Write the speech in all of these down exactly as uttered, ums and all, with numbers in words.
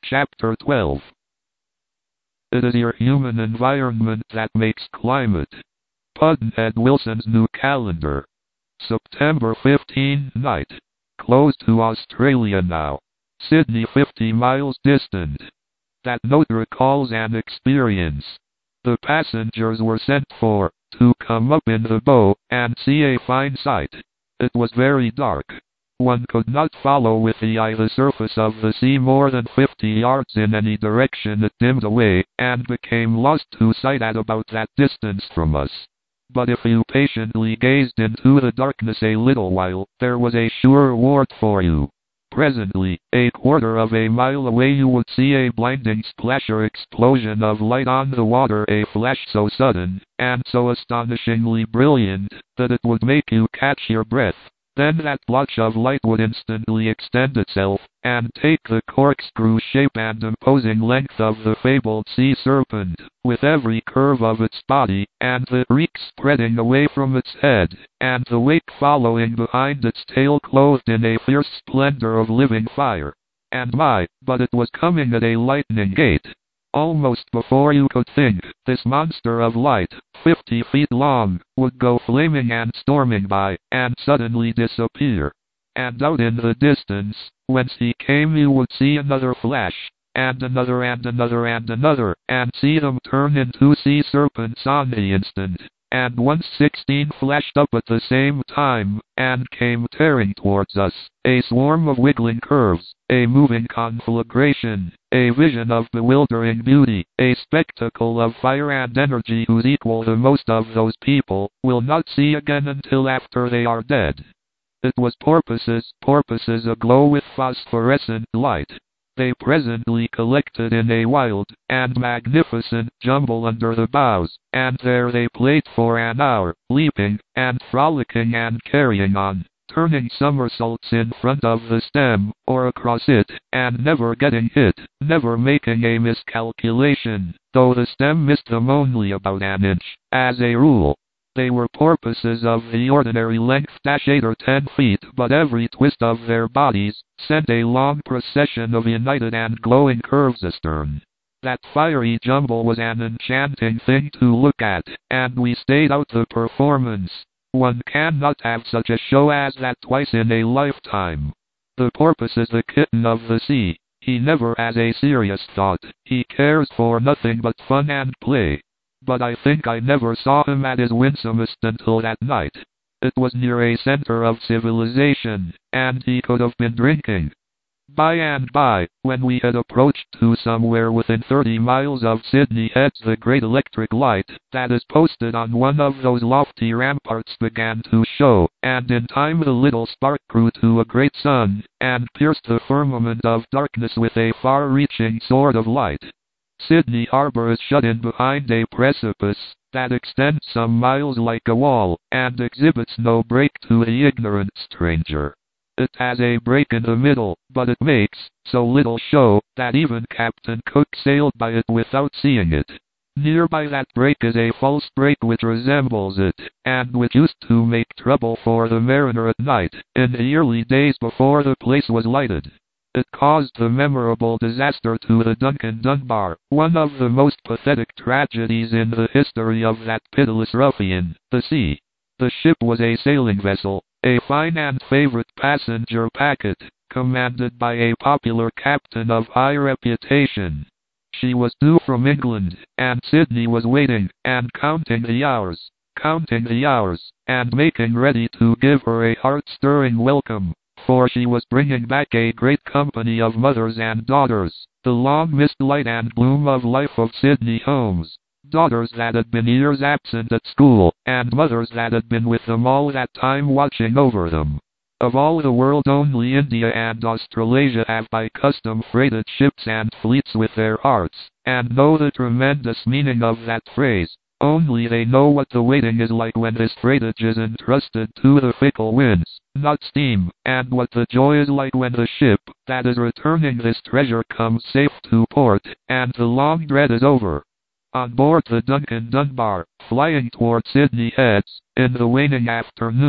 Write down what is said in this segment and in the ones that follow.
Chapter twelve. It is your human environment that makes climate. Pudd'nhead Wilson's New Calendar. September fifteenth night. Close to Australia now. Sydney fifty miles distant. That note recalls an experience. The passengers were sent for, to come up in the bow, and see a fine sight. It was very dark. One could not follow with the eye the surface of the sea more than fifty yards in any direction. It dimmed away, and became lost to sight at about that distance from us. But if you patiently gazed into the darkness a little while, there was a sure reward for you. Presently, a quarter of a mile away you would see a blinding splash or explosion of light on the water, a flash so sudden, and so astonishingly brilliant, that it would make you catch your breath. Then that blotch of light would instantly extend itself, and take the corkscrew shape and imposing length of the fabled sea serpent, with every curve of its body, and the reek spreading away from its head, and the wake following behind its tail clothed in a fierce splendor of living fire. And my, but it was coming at a lightning gait. Almost before you could think, this monster of light, fifty feet long, would go flaming and storming by, and suddenly disappear. And out in the distance, whence he came, you would see another flash, and another and another and another, and see them turn into sea serpents on the instant. And once sixteen flashed up at the same time, and came tearing towards us, a swarm of wiggling curves, a moving conflagration, a vision of bewildering beauty, a spectacle of fire and energy whose equal the most of those people will not see again until after they are dead. It was porpoises, porpoises aglow with phosphorescent light. They presently collected in a wild and magnificent jumble under the bows, and there they played for an hour, leaping and frolicking and carrying on, turning somersaults in front of the stem, or across it, and never getting hit, never making a miscalculation, though the stem missed them only about an inch, as a rule. They were porpoises of the ordinary length, dash eight or ten feet, but every twist of their bodies sent a long procession of united and glowing curves astern. That fiery jumble was an enchanting thing to look at, and we stayed out the performance. One cannot have such a show as that twice in a lifetime. The porpoise is the kitten of the sea. He never has a serious thought. He cares for nothing but fun and play. But I think I never saw him at his winsomest until that night. It was near a center of civilization, and he could have been drinking. By and by, when we had approached to somewhere within thirty miles of Sydney Heads, the great electric light that is posted on one of those lofty ramparts began to show, and in time the little spark grew to a great sun, and pierced the firmament of darkness with a far-reaching sword of light. Sydney Harbour is shut in behind a precipice that extends some miles like a wall, and exhibits no break to the ignorant stranger. It has a break in the middle, but it makes so little show that even Captain Cook sailed by it without seeing it. Nearby that break is a false break which resembles it, and which used to make trouble for the mariner at night, in the early days before the place was lighted. It caused the memorable disaster to the Duncan Dunbar, one of the most pathetic tragedies in the history of that pitiless ruffian, the sea. The ship was a sailing vessel, a fine and favorite passenger packet, commanded by a popular captain of high reputation. She was due from England, and Sydney was waiting, and counting the hours, counting the hours, and making ready to give her a heart-stirring welcome. For she was bringing back a great company of mothers and daughters, the long missed light and bloom of life of Sydney homes, daughters that had been years absent at school, and mothers that had been with them all that time watching over them. Of all the world only India and Australasia have by custom freighted ships and fleets with their hearts, and know the tremendous meaning of that phrase. Only they know what the waiting is like when this freightage is entrusted to the fickle winds, not steam, and what the joy is like when the ship that is returning this treasure comes safe to port, and the long dread is over. On board the Duncan Dunbar, flying toward Sydney Heads, in the waning afternoon,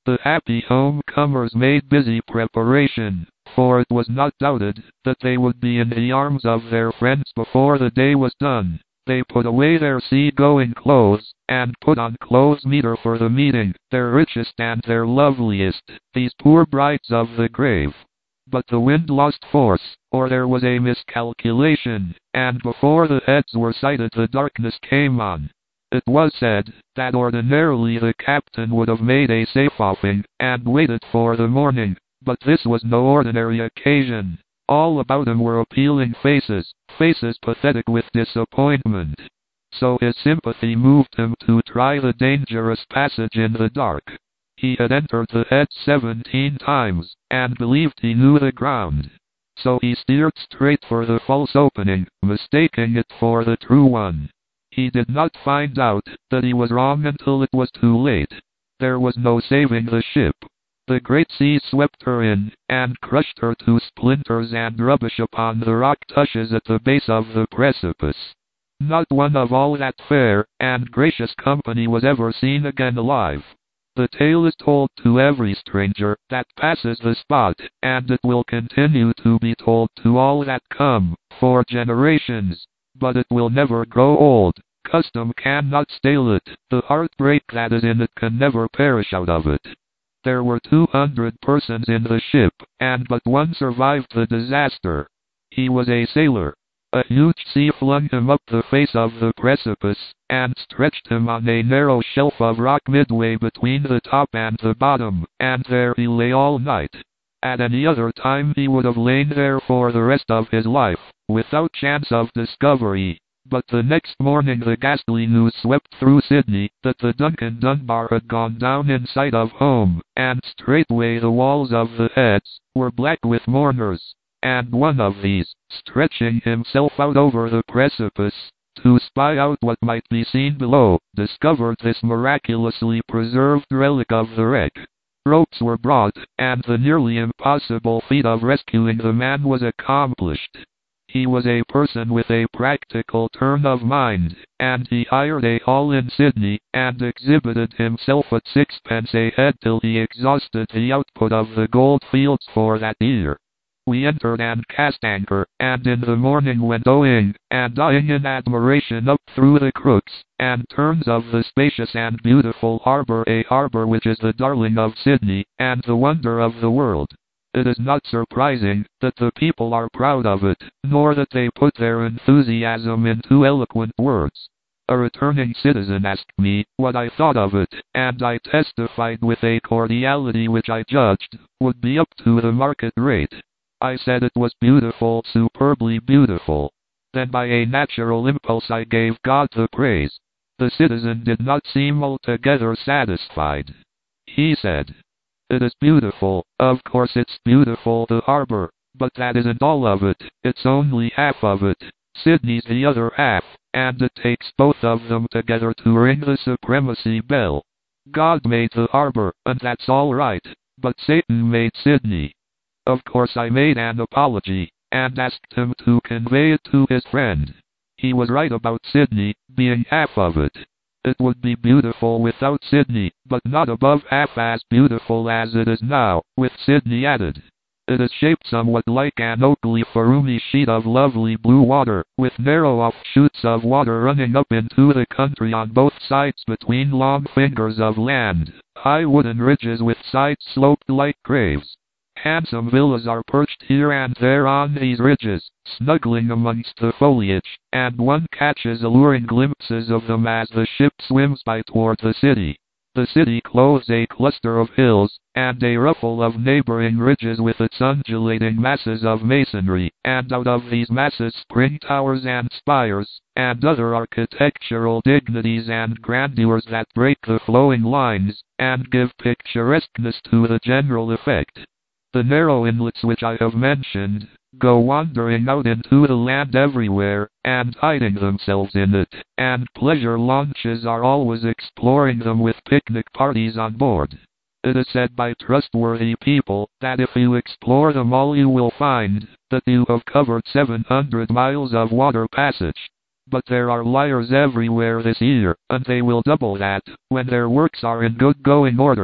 The happy homecomers made busy preparation, for it was not doubted that they would be in the arms of their friends before the day was done. They put away their sea-going clothes, and put on clothes meeter for the meeting, their richest and their loveliest, these poor brides of the grave. But the wind lost force, or there was a miscalculation, and before the heads were sighted the darkness came on. It was said that ordinarily the captain would have made a safe-offing, and waited for the morning, but this was no ordinary occasion. All about him were appealing faces, faces pathetic with disappointment. So his sympathy moved him to try the dangerous passage in the dark. He had entered the heads seventeen times, and believed he knew the ground. So he steered straight for the false opening, mistaking it for the true one. He did not find out that he was wrong until it was too late. There was no saving the ship. The great sea swept her in, and crushed her to splinters and rubbish upon the rock tushes at the base of the precipice. Not one of all that fair and gracious company was ever seen again alive. The tale is told to every stranger that passes the spot, and it will continue to be told to all that come, for generations. But it will never grow old. Custom cannot stale it. The heartbreak that is in it can never perish out of it. There were two hundred persons in the ship, and but one survived the disaster. He was a sailor. A huge sea flung him up the face of the precipice, and stretched him on a narrow shelf of rock midway between the top and the bottom, and there he lay all night. At any other time he would have lain there for the rest of his life, without chance of discovery. But the next morning the ghastly news swept through Sydney that the Duncan Dunbar had gone down in sight of home, and straightway the walls of the heads were black with mourners. And one of these, stretching himself out over the precipice, to spy out what might be seen below, discovered this miraculously preserved relic of the wreck. Ropes were brought, and the nearly impossible feat of rescuing the man was accomplished. He was a person with a practical turn of mind, and he hired a hall in Sydney, and exhibited himself at sixpence a head till he exhausted the output of the gold fields for that year. We entered and cast anchor, and in the morning went owing, and eyeing in admiration up through the crooks and turns of the spacious and beautiful harbour, a harbour which is the darling of Sydney, and the wonder of the world. It is not surprising that the people are proud of it, nor that they put their enthusiasm into eloquent words. A returning citizen asked me what I thought of it, and I testified with a cordiality which I judged would be up to the market rate. I said it was beautiful, superbly beautiful. Then by a natural impulse I gave God the praise. The citizen did not seem altogether satisfied. He said, "It is beautiful, of course it's beautiful, the harbour, but that isn't all of it, it's only half of it. Sydney's the other half, and it takes both of them together to ring the supremacy bell. God made the harbour, and that's all right, but Satan made Sydney." Of course I made an apology, and asked him to convey it to his friend. He was right about Sydney being half of it. It would be beautiful without Sydney, but not above half as beautiful as it is now, with Sydney added. It is shaped somewhat like an oak-leaf or roomy sheet of lovely blue water, with narrow offshoots of water running up into the country on both sides between long fingers of land, high wooden ridges with sides sloped like graves. Handsome villas are perched here and there on these ridges, snuggling amongst the foliage, and one catches alluring glimpses of them as the ship swims by toward the city. The city clothes a cluster of hills, and a ruffle of neighboring ridges with its undulating masses of masonry, and out of these masses spring towers and spires, and other architectural dignities and grandeurs that break the flowing lines, and give picturesqueness to the general effect. The narrow inlets which I have mentioned go wandering out into the land everywhere, and hiding themselves in it, and pleasure launches are always exploring them with picnic parties on board. It is said by trustworthy people that if you explore them all you will find that you have covered seven hundred miles of water passage. But there are liars everywhere this year, and they will double that when their works are in good going order.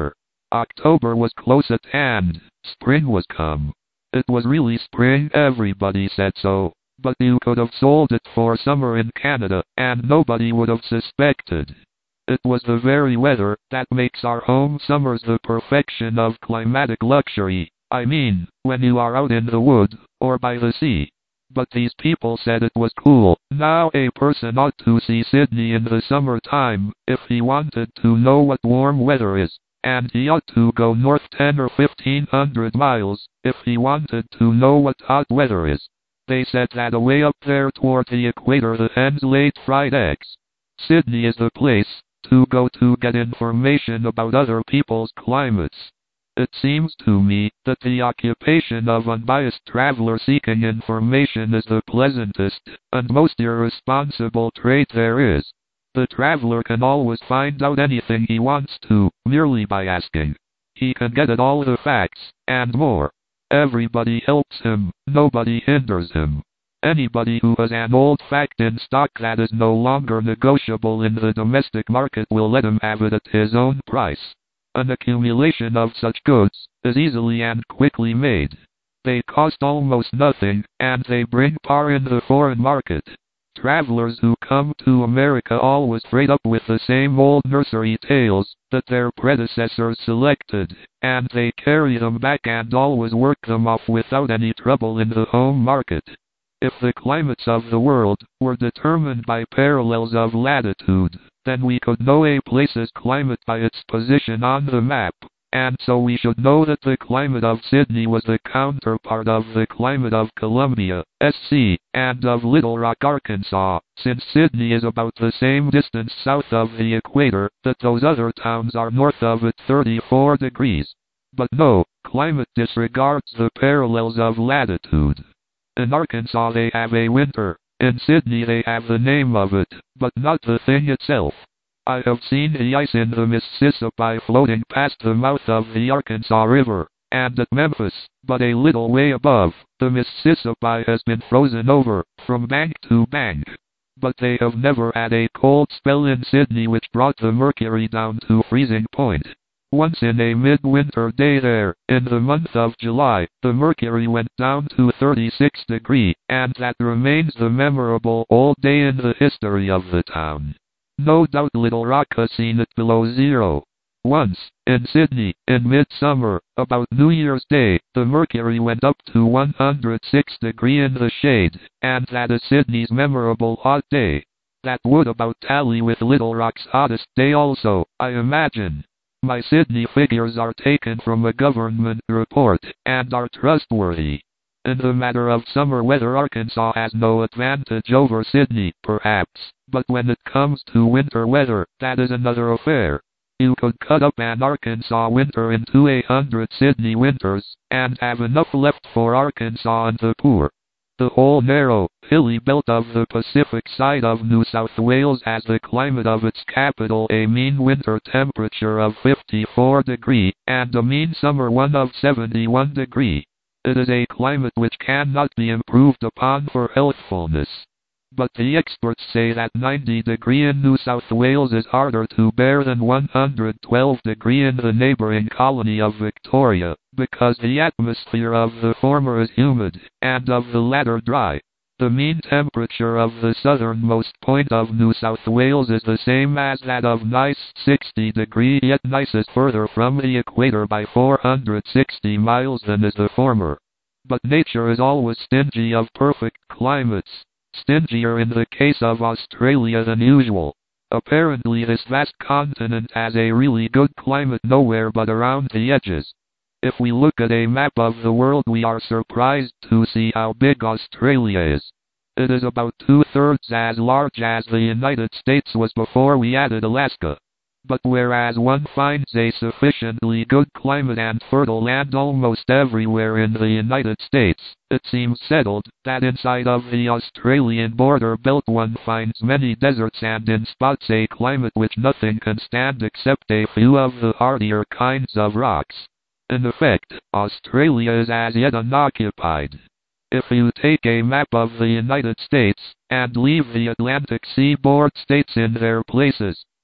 October was close at hand. Spring was come. It was really spring, everybody said so. But you could have sold it for summer in Canada, and nobody would have suspected. It was the very weather that makes our home summers the perfection of climatic luxury. I mean, when you are out in the wood, or by the sea. But these people said it was cool. Now a person ought to see Sydney in the summertime, if he wanted to know what warm weather is. And he ought to go north ten or fifteen hundred miles, if he wanted to know what hot weather is. They said that away up there toward the equator the hens laid fried eggs. Sydney is the place to go to get information about other people's climates. It seems to me that the occupation of unbiased traveler seeking information is the pleasantest and most irresponsible trait there is. The traveler can always find out anything he wants to, merely by asking. He can get at all the facts, and more. Everybody helps him, nobody hinders him. Anybody who has an old fact in stock that is no longer negotiable in the domestic market will let him have it at his own price. An accumulation of such goods is easily and quickly made. They cost almost nothing, and they bring par in the foreign market. Travelers who come to America always freight up with the same old nursery tales that their predecessors selected, and they carry them back and always work them off without any trouble in the home market. If the climates of the world were determined by parallels of latitude, then we could know a place's climate by its position on the map. And so we should know that the climate of Sydney was the counterpart of the climate of Columbia, S C, and of Little Rock, Arkansas, since Sydney is about the same distance south of the equator that those other towns are north of it thirty-four degrees. But no, climate disregards the parallels of latitude. In Arkansas they have a winter. In Sydney they have the name of it, but not the thing itself. I have seen the ice in the Mississippi floating past the mouth of the Arkansas River, and at Memphis, but a little way above, the Mississippi has been frozen over, from bank to bank. But they have never had a cold spell in Sydney which brought the mercury down to freezing point. Once in a midwinter day there, in the month of July, the mercury went down to thirty-six degrees, and that remains the memorable old day in the history of the town. No doubt Little Rock has seen it below zero. Once, in Sydney, in midsummer, about New Year's Day, the mercury went up to one hundred six degrees in the shade, and that is Sydney's memorable hot day. That would about tally with Little Rock's hottest day also, I imagine. My Sydney figures are taken from a government report, and are trustworthy. In the matter of summer weather, Arkansas has no advantage over Sydney, perhaps, but when it comes to winter weather, that is another affair. You could cut up an Arkansas winter into a hundred Sydney winters, and have enough left for Arkansas and the poor. The whole narrow, hilly belt of the Pacific side of New South Wales has the climate of its capital a mean winter temperature of fifty-four degrees, and a mean summer one of seventy-one degrees. It is a climate which cannot be improved upon for healthfulness. But the experts say that ninety degrees in New South Wales is harder to bear than one hundred twelve degrees in the neighboring colony of Victoria, because the atmosphere of the former is humid, and of the latter dry. The mean temperature of the southernmost point of New South Wales is the same as that of Nice, sixty degrees, yet Nice is further from the equator by four hundred sixty miles than is the former. But nature is always stingy of perfect climates, stingier in the case of Australia than usual. Apparently this vast continent has a really good climate nowhere but around the edges. If we look at a map of the world, we are surprised to see how big Australia is. It is about two-thirds as large as the United States was before we added Alaska. But whereas one finds a sufficiently good climate and fertile land almost everywhere in the United States, it seems settled that inside of the Australian border belt one finds many deserts and in spots a climate which nothing can stand except a few of the hardier kinds of rocks. In effect, Australia is as yet unoccupied. If you take a map of the United States, and leave the Atlantic seaboard states in their places,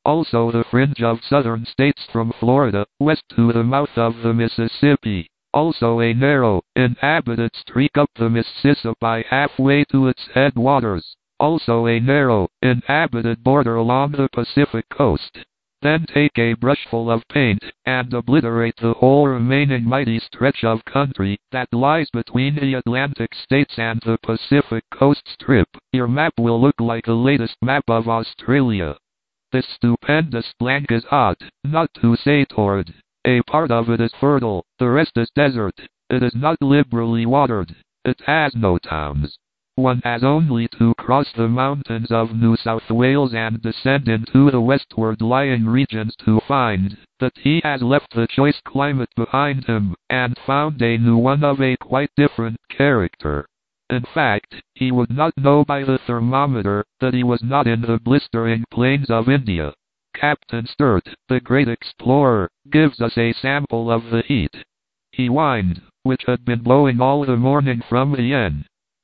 Also the fringe of southern states from Florida west to the mouth of the Mississippi. Also a narrow, inhabited streak up the Mississippi halfway to its headwaters. Also a narrow, inhabited border along the Pacific coast. Then take a brushful of paint, and obliterate the whole remaining mighty stretch of country that lies between the Atlantic states and the Pacific coast strip. Your map will look like the latest map of Australia. This stupendous blank is hot, not to say torrid. A part of it is fertile, the rest is desert. It is not liberally watered. It has no towns. One has only to cross the mountains of New South Wales and descend into the westward lying regions to find that he has left the choice climate behind him, and found a new one of a quite different character. In fact, he would not know by the thermometer that he was not in the blistering plains of India. Captain Sturt, the great explorer, gives us a sample of the heat. He wind, which had been blowing all the morning from the N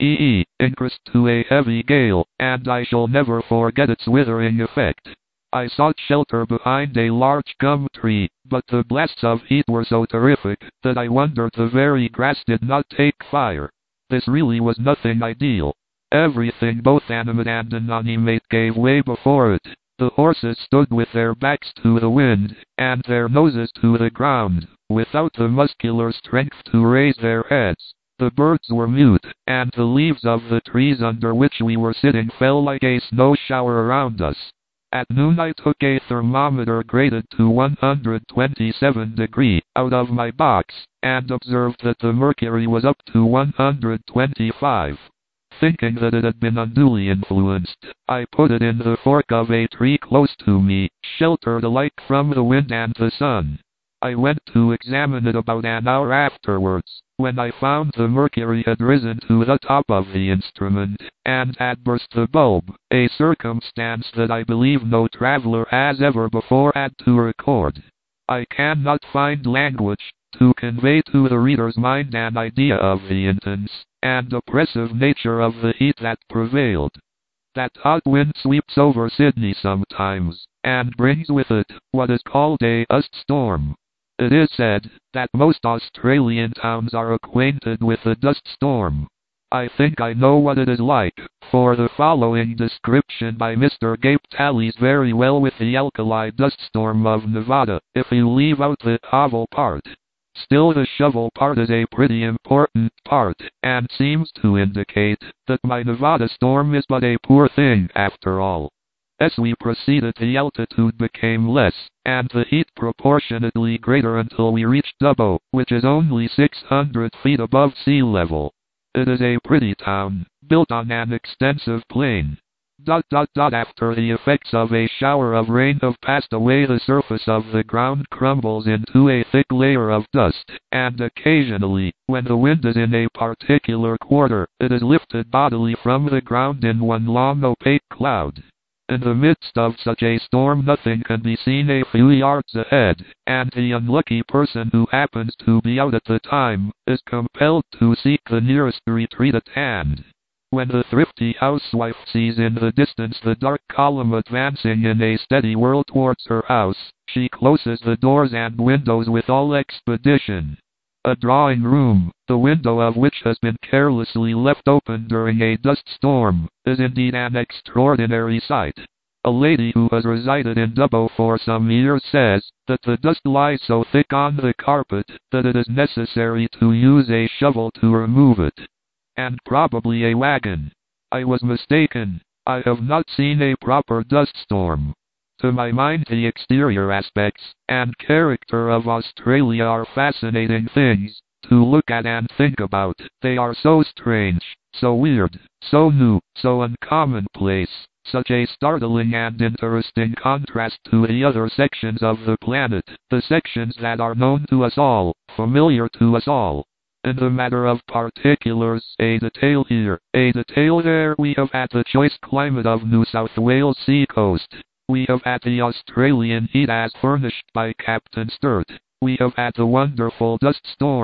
E increased to a heavy gale, and I shall never forget its withering effect. I sought shelter behind a large gum tree, but the blasts of heat were so terrific that I wondered the very grass did not take fire. This really was nothing ideal. Everything, both animate and inanimate, gave way before it. The horses stood with their backs to the wind, and their noses to the ground, without the muscular strength to raise their heads. The birds were mute, and the leaves of the trees under which we were sitting fell like a snow shower around us. At noon I took a thermometer graded to one hundred twenty-seven degrees out of my box, and observed that the mercury was up to one hundred twenty-five. Thinking that it had been unduly influenced, I put it in the fork of a tree close to me, sheltered alike from the wind and the sun. I went to examine it about an hour afterwards, when I found the mercury had risen to the top of the instrument, and had burst the bulb, a circumstance that I believe no traveler has ever before had to record. I cannot find language to convey to the reader's mind an idea of the intense and oppressive nature of the heat that prevailed. That hot wind sweeps over Sydney sometimes, and brings with it what is called a dust storm. It is said that most Australian towns are acquainted with the dust storm. I think I know what it is like, for the following description by Mister Gape tallies very well with the alkali dust storm of Nevada, if you leave out the hovel part. Still, the shovel part is a pretty important part, and seems to indicate that my Nevada storm is but a poor thing after all. As we proceeded, the altitude became less, and the heat proportionately greater until we reached Dubbo, which is only six hundred feet above sea level. It is a pretty town, built on an extensive plain. Dot dot dot after the effects of a shower of rain have passed away, the surface of the ground crumbles into a thick layer of dust, and occasionally, when the wind is in a particular quarter, it is lifted bodily from the ground in one long opaque cloud. In the midst of such a storm nothing can be seen a few yards ahead, and the unlucky person who happens to be out at the time is compelled to seek the nearest retreat at hand. When the thrifty housewife sees in the distance the dark column advancing in a steady whirl towards her house, she closes the doors and windows with all expedition. A drawing room, the window of which has been carelessly left open during a dust storm, is indeed an extraordinary sight. A lady who has resided in Dubbo for some years says that the dust lies so thick on the carpet that it is necessary to use a shovel to remove it. And probably a wagon. I was mistaken. I have not seen a proper dust storm. To my mind, the exterior aspects and character of Australia are fascinating things to look at and think about. They are so strange, so weird, so new, so uncommonplace, such a startling and interesting contrast to the other sections of the planet, the sections that are known to us all, familiar to us all. In the matter of particulars, a detail here, a detail there, we have had the choice climate of New South Wales seacoast. We have had the Australian heat as furnished by Captain Sturt. We have had the wonderful dust storm.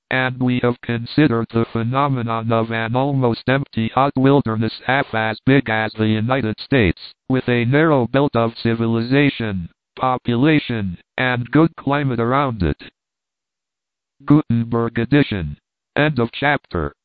and we have considered the phenomenon of an almost empty hot wilderness half as big as the United States, with a narrow belt of civilization, population, and good climate around it. Gutenberg edition. End of chapter.